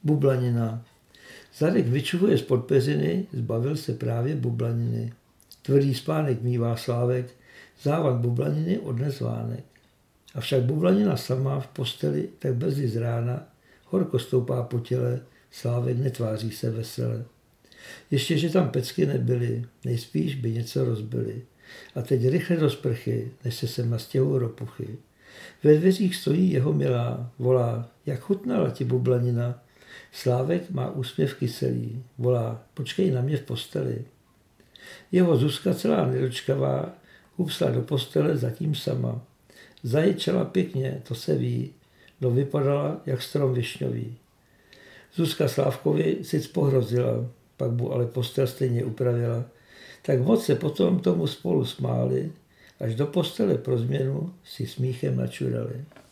Bublanina. Zadek vyčuhuje spod peřiny, zbavil se právě bublaniny. Tvrdý spánek mívá Slávek, závad bublaniny odnes vánek. Avšak bublanina sama v posteli tak brzy z rána horko stoupá po těle, Slávek netváří se vesele. Ještě, že tam pecky nebyly, nejspíš by něco rozbili. A teď rychle do sprchy, než se sem nastěhují ropuchy. Ve dveřích stojí jeho milá, volá, jak chutnala ti bublanina. Slávek má úsměv kyselý, volá, počkej na mě v posteli. Jeho Zuzka celá nedočkavá, upsla do postele zatím sama. Zaječela pěkně, to se ví, no vypadala jak strom višňový. Zuzka Slávkovi sic pohrozila, pak mu ale postel stejně upravila. Tak moc se potom tomu spolu smáli, až do postele pro změnu si smíchem načurali.